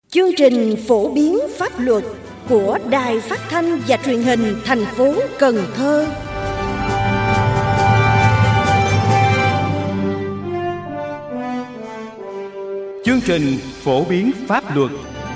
Chương trình phổ biến pháp luật của Đài Phát thanh và Truyền hình thành phố Cần Thơ. Chương trình phổ biến pháp luật.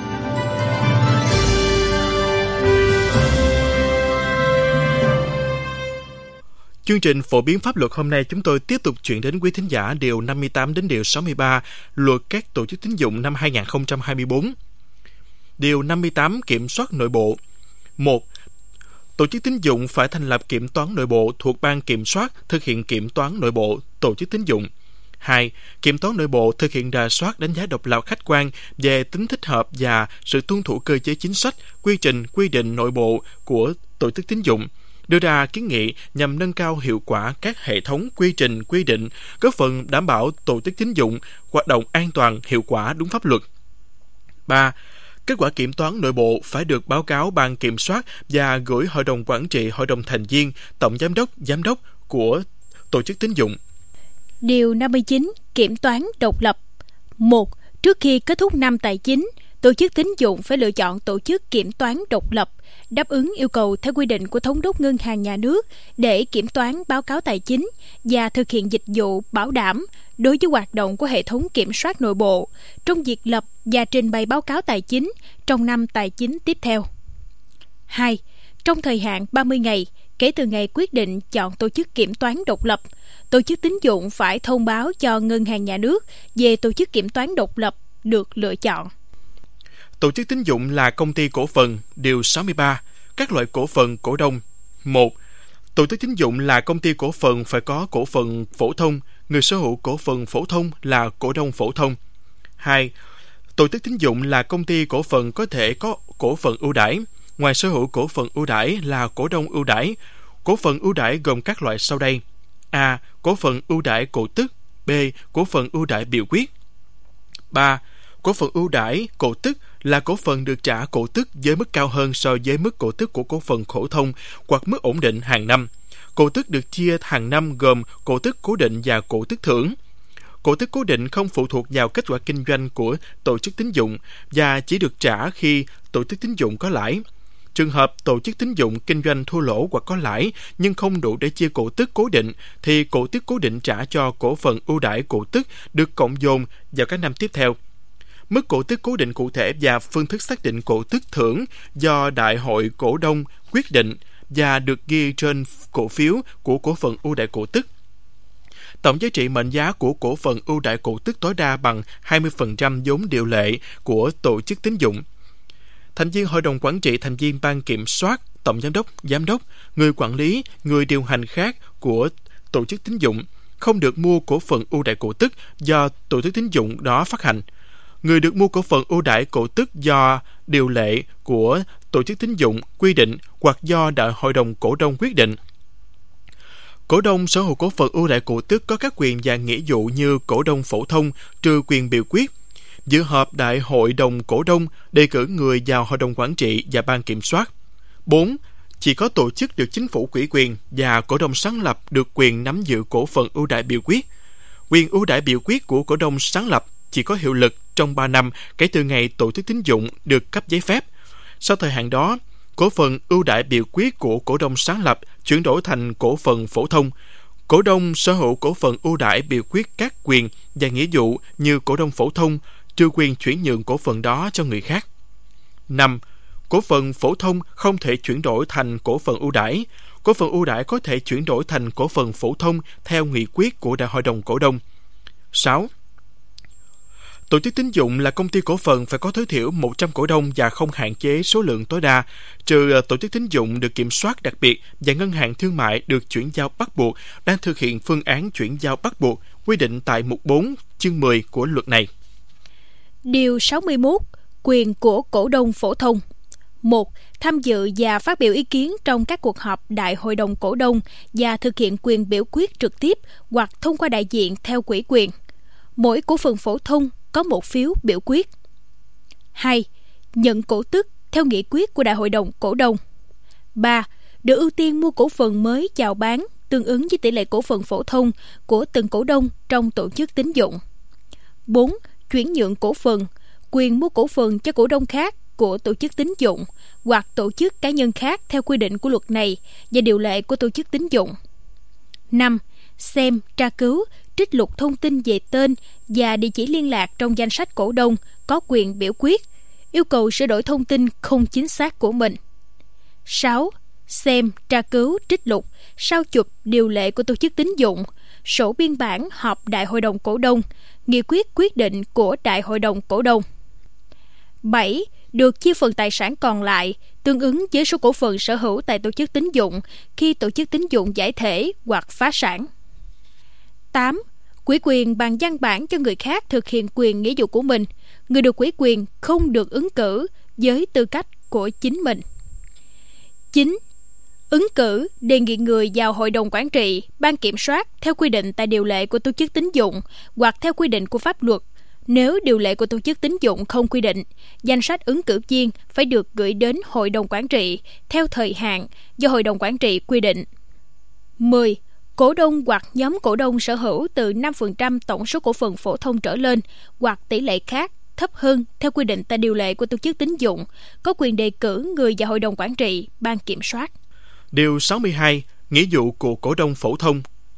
Chương trình phổ biến pháp luật hôm nay chúng tôi tiếp tục chuyển đến quý thính giả điều 58 đến điều 63 Luật các tổ chức tín dụng năm 2024. Điều 58 kiểm soát nội bộ. 1. Tổ chức tín dụng phải thành lập kiểm toán nội bộ thuộc ban kiểm soát thực hiện kiểm toán nội bộ tổ chức tín dụng. 2. Kiểm toán nội bộ thực hiện rà soát đánh giá độc lập khách quan về tính thích hợp và sự tuân thủ cơ chế chính sách, quy trình, quy định nội bộ của tổ chức tín dụng, đưa ra kiến nghị nhằm nâng cao hiệu quả các hệ thống quy trình, quy định, góp phần đảm bảo tổ chức tín dụng hoạt động an toàn, hiệu quả, đúng pháp luật. 3. Kết quả kiểm toán nội bộ phải được báo cáo ban kiểm soát và gửi hội đồng quản trị, hội đồng thành viên, tổng giám đốc của tổ chức tín dụng. Điều 59. Kiểm toán độc lập. 1. Trước khi kết thúc năm tài chính, tổ chức tín dụng phải lựa chọn tổ chức kiểm toán độc lập, đáp ứng yêu cầu theo quy định của Thống đốc Ngân hàng Nhà nước để kiểm toán báo cáo tài chính và thực hiện dịch vụ bảo đảm đối với hoạt động của hệ thống kiểm soát nội bộ trong việc lập và trình bày báo cáo tài chính trong năm tài chính tiếp theo. 2. Trong thời hạn 30 ngày kể từ ngày quyết định chọn tổ chức kiểm toán độc lập, tổ chức tín dụng phải thông báo cho Ngân hàng Nhà nước về tổ chức kiểm toán độc lập được lựa chọn. Tổ chức tín dụng là công ty cổ phần. Điều 63. Các loại cổ phần cổ đông. 1. Tổ chức tín dụng là công ty cổ phần phải có cổ phần phổ thông, người sở hữu cổ phần phổ thông là cổ đông phổ thông. 2. Tổ chức tín dụng là công ty cổ phần có thể có cổ phần ưu đãi. Ngoài sở hữu cổ phần ưu đãi là cổ đông ưu đãi. Cổ phần ưu đãi gồm các loại sau đây: A. Cổ phần ưu đãi cổ tức. B. Cổ phần ưu đãi biểu quyết. 3. Cổ phần ưu đãi cổ tức là cổ phần được trả cổ tức với mức cao hơn so với mức cổ tức của cổ phần phổ thông hoặc mức ổn định hàng năm. Cổ tức được chia hàng năm gồm cổ tức cố định và cổ tức thưởng. Cổ tức cố định không phụ thuộc vào kết quả kinh doanh của tổ chức tín dụng và chỉ được trả khi tổ chức tín dụng có lãi. Trường hợp tổ chức tín dụng kinh doanh thua lỗ hoặc có lãi nhưng không đủ để chia cổ tức cố định thì cổ tức cố định trả cho cổ phần ưu đãi cổ tức được cộng dồn vào các năm tiếp theo. Mức cổ tức cố định cụ thể và phương thức xác định cổ tức thưởng do đại hội cổ đông quyết định và được ghi trên cổ phiếu của cổ phần ưu đãi cổ tức. Tổng giá trị mệnh giá của cổ phần ưu đãi cổ tức tối đa bằng 20% vốn điều lệ của tổ chức tín dụng. Thành viên hội đồng quản trị, thành viên ban kiểm soát, tổng giám đốc, người quản lý, người điều hành khác của tổ chức tín dụng không được mua cổ phần ưu đãi cổ tức do tổ chức tín dụng đó phát hành. Người được mua cổ phần ưu đãi cổ tức do điều lệ của tổ chức tín dụng quy định hoặc do đại hội đồng cổ đông quyết định. Cổ đông sở hữu cổ phần ưu đãi cổ tức có các quyền và nghĩa vụ như cổ đông phổ thông trừ quyền biểu quyết. Dự họp đại hội đồng cổ đông đề cử người vào hội đồng quản trị và ban kiểm soát. 4. Chỉ có tổ chức được chính phủ ủy quyền và cổ đông sáng lập được quyền nắm giữ cổ phần ưu đãi biểu quyết. Quyền ưu đãi biểu quyết của cổ đông sáng lập chỉ có hiệu lực trong 3 năm kể từ ngày tổ chức tín dụng được cấp giấy phép. Sau thời hạn đó, cổ phần ưu đãi biểu quyết của cổ đông sáng lập chuyển đổi thành cổ phần phổ thông. Cổ đông sở hữu cổ phần ưu đãi biểu quyết các quyền và nghĩa vụ như cổ đông phổ thông, trừ quyền chuyển nhượng cổ phần đó cho người khác. 5. Cổ phần phổ thông không thể chuyển đổi thành cổ phần ưu đãi. Cổ phần ưu đãi có thể chuyển đổi thành cổ phần phổ thông theo nghị quyết của đại hội đồng cổ đông. 6. Tổ chức tín dụng là công ty cổ phần phải có tối thiểu 100 cổ đông và không hạn chế số lượng tối đa, trừ tổ chức tín dụng được kiểm soát đặc biệt và ngân hàng thương mại được chuyển giao bắt buộc đang thực hiện phương án chuyển giao bắt buộc quy định tại mục 4, chương 10 của luật này. Điều 61. Quyền của cổ đông phổ thông. 1. Tham dự và phát biểu ý kiến trong các cuộc họp đại hội đồng cổ đông và thực hiện quyền biểu quyết trực tiếp hoặc thông qua đại diện theo ủy quyền. Mỗi cổ phần phổ thông có một phiếu biểu quyết. 2. Nhận cổ tức theo nghị quyết của đại hội đồng cổ đông. 3. Được ưu tiên mua cổ phần mới chào bán tương ứng với tỷ lệ cổ phần phổ thông của từng cổ đông trong tổ chức tín dụng. 4. Chuyển nhượng cổ phần, quyền mua cổ phần cho cổ đông khác của tổ chức tín dụng hoặc tổ chức cá nhân khác theo quy định của luật này và điều lệ của tổ chức tín dụng. 5. Xem, tra cứu, trích lục thông tin về tên và địa chỉ liên lạc trong danh sách cổ đông có quyền biểu quyết, yêu cầu sửa đổi thông tin không chính xác của mình. 6. Xem, tra cứu, trích lục, sao chụp điều lệ của tổ chức tín dụng, sổ biên bản họp đại hội đồng cổ đông, nghị quyết quyết định của đại hội đồng cổ đông. 7. Được chia phần tài sản còn lại tương ứng với số cổ phần sở hữu tại tổ chức tín dụng khi tổ chức tín dụng giải thể hoặc phá sản. 8. Ủy quyền bằng văn bản cho người khác thực hiện quyền nghĩa vụ của mình. Người được ủy quyền không được ứng cử với tư cách của chính mình. 9. Ứng cử đề nghị người vào hội đồng quản trị, ban kiểm soát theo quy định tại điều lệ của tổ chức tín dụng hoặc theo quy định của pháp luật. Nếu điều lệ của tổ chức tín dụng không quy định, danh sách ứng cử viên phải được gửi đến hội đồng quản trị theo thời hạn do hội đồng quản trị quy định. 10. Cổ đông hoặc nhóm cổ đông sở hữu từ 5% tổng số cổ phần phổ thông trở lên hoặc tỷ lệ khác thấp hơn theo quy định tại điều lệ của tổ chức tín dụng có quyền đề cử người vào hội đồng quản trị, ban kiểm soát. Điều 62. Nghĩa vụ của cổ đông phổ thông.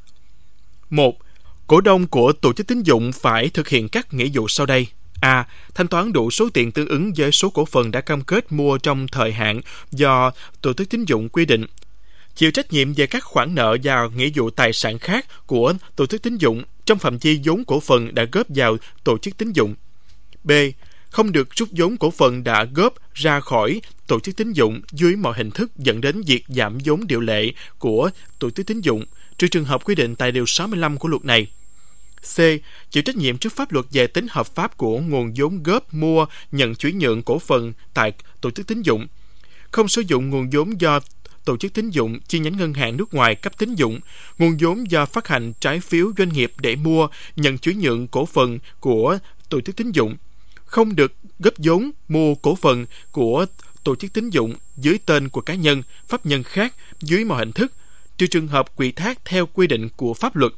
1. Cổ đông của tổ chức tín dụng phải thực hiện các nghĩa vụ sau đây. A. Thanh toán đủ số tiền tương ứng với số cổ phần đã cam kết mua trong thời hạn do tổ chức tín dụng quy định. Chịu trách nhiệm về các khoản nợ và nghĩa vụ tài sản khác của tổ chức tín dụng trong phạm vi vốn cổ phần đã góp vào tổ chức tín dụng. B. Không được rút vốn cổ phần đã góp ra khỏi tổ chức tín dụng dưới mọi hình thức dẫn đến việc giảm vốn điều lệ của tổ chức tín dụng, trừ trường hợp quy định tại điều 65 của luật này. C. Chịu trách nhiệm trước pháp luật về tính hợp pháp của nguồn vốn góp mua, nhận chuyển nhượng cổ phần tại tổ chức tín dụng. Không sử dụng nguồn vốn do tổ chức tín dụng, chi nhánh ngân hàng nước ngoài cấp tín dụng, nguồn vốn do phát hành trái phiếu doanh nghiệp để mua, nhận chuyển nhượng cổ phần của tổ chức tín dụng. Không được góp vốn mua cổ phần của tổ chức tín dụng dưới tên của cá nhân, pháp nhân khác dưới mọi hình thức, trừ trường hợp ủy thác theo quy định của pháp luật.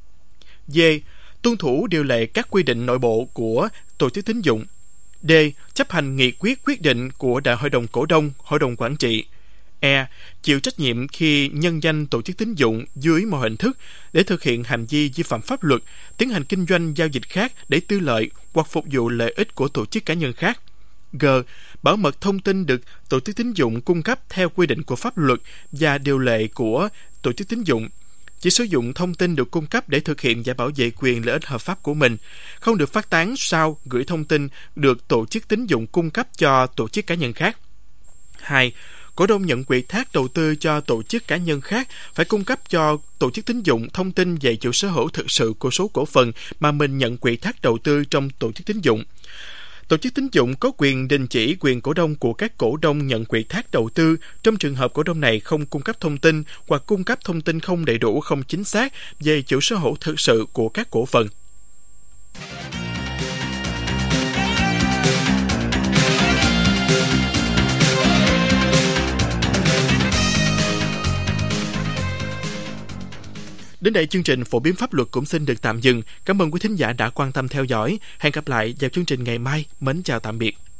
D. Tuân thủ điều lệ các quy định nội bộ của tổ chức tín dụng. D. Chấp hành nghị quyết quyết định của đại hội đồng cổ đông, hội đồng quản trị. E. Chịu trách nhiệm khi nhân danh tổ chức tín dụng dưới mọi hình thức để thực hiện hành vi vi phạm pháp luật, tiến hành kinh doanh giao dịch khác để tư lợi hoặc phục vụ lợi ích của tổ chức cá nhân khác. G. Bảo mật thông tin được tổ chức tín dụng cung cấp theo quy định của pháp luật và điều lệ của tổ chức tín dụng. Chỉ sử dụng thông tin được cung cấp để thực hiện và bảo vệ quyền lợi ích hợp pháp của mình, không được phát tán, sao, gửi thông tin được tổ chức tín dụng cung cấp cho tổ chức cá nhân khác. 2. Cổ đông nhận ủy thác đầu tư cho tổ chức cá nhân khác phải cung cấp cho tổ chức tín dụng thông tin về chủ sở hữu thực sự của số cổ phần mà mình nhận ủy thác đầu tư trong tổ chức tín dụng. Tổ chức tín dụng có quyền đình chỉ quyền cổ đông của các cổ đông nhận ủy thác đầu tư trong trường hợp cổ đông này không cung cấp thông tin hoặc cung cấp thông tin không đầy đủ, không chính xác về chủ sở hữu thực sự của các cổ phần. Đến đây chương trình phổ biến pháp luật cũng xin được tạm dừng. Cảm ơn quý thính giả đã quan tâm theo dõi. Hẹn gặp lại vào chương trình ngày mai. Mến chào tạm biệt.